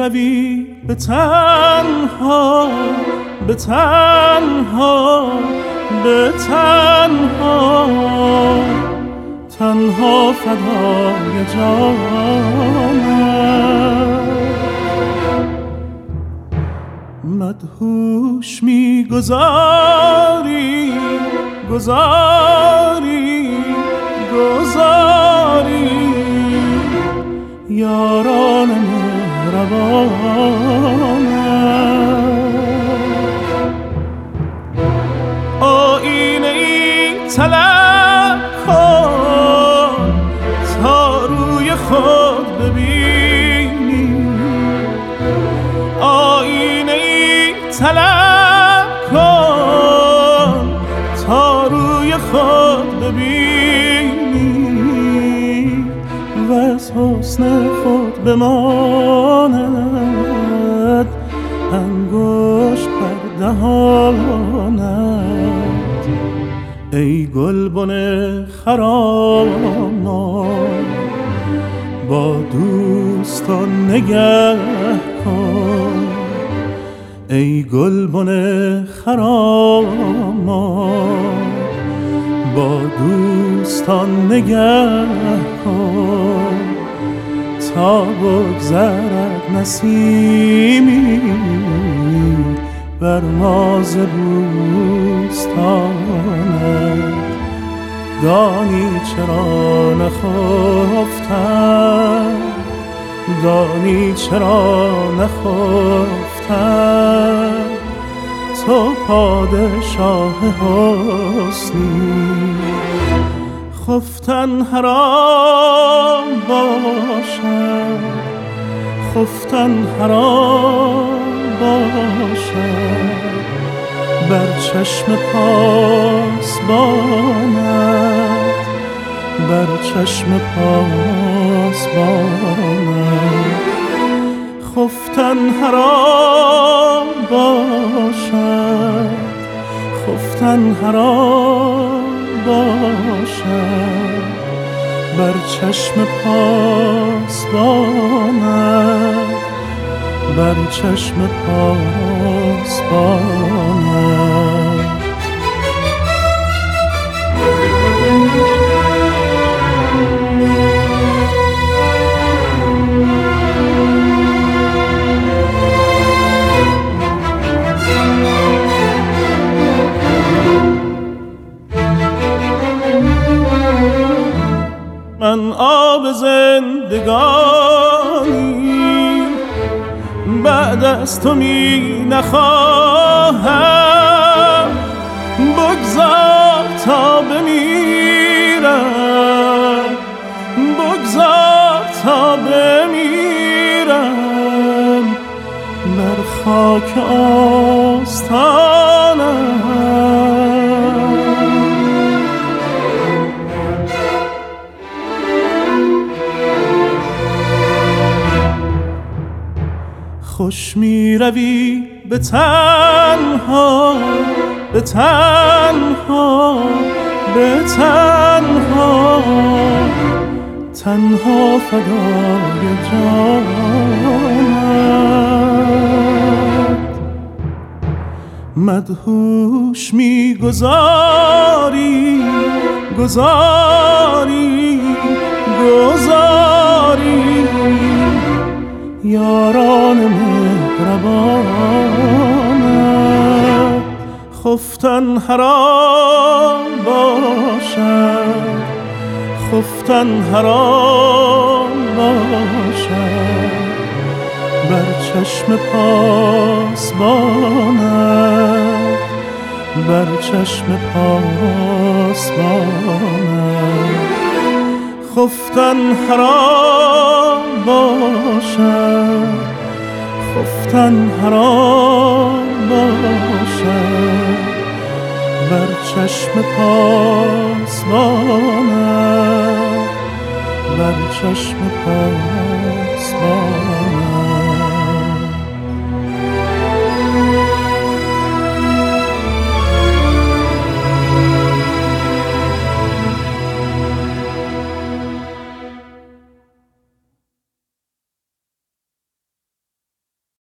روی به تنها، به تنها، به تنها، تنها فدای جانم. مدهوش می‌گذاری، گذاری، گذاری یاران مهربانم. آینه ای طلب کن تا روی خود ببینی، آینه ای طلب کن تا روی خود ببینی و از حسن خود بماند انگشت بر دهانت. ای گلبن خرامان با دوستان نگه کن، ای گلبن خرامان با دوستان نگه کن تا بگذرد نسیمی بر ناز بوستانت. دانی چرا نخفتم، دانی چرا نخفتم، تو پادشاه حسنی. خفتن حرام باشد، خفتن حرام باشد بر چشم پاسبانت، بر چشم پاسبانت. خفتن حرام باشد، خفتن حرام باشد بر چشم پاسبانت، بر چشم پاسبانت. من آب زندگانی بعد از تو می نخواهم، بگذار تا بمیرم، بگذار تا بمیرم بر خاک آستانم. خوش می روی به تنها، به تنها، به تنها، تنها فدای جانت. مدهوش می گذاری، گذاری، گذاری یاران مهربانت. خفتن حرام باشد، خفتن حرام باشد بر چشم پاسبانت، بر چشم پاسبانت. خفتن حرام باشد، خفتن حرام باشد بر چشم پاسبانت، بر چشم پاسبانت.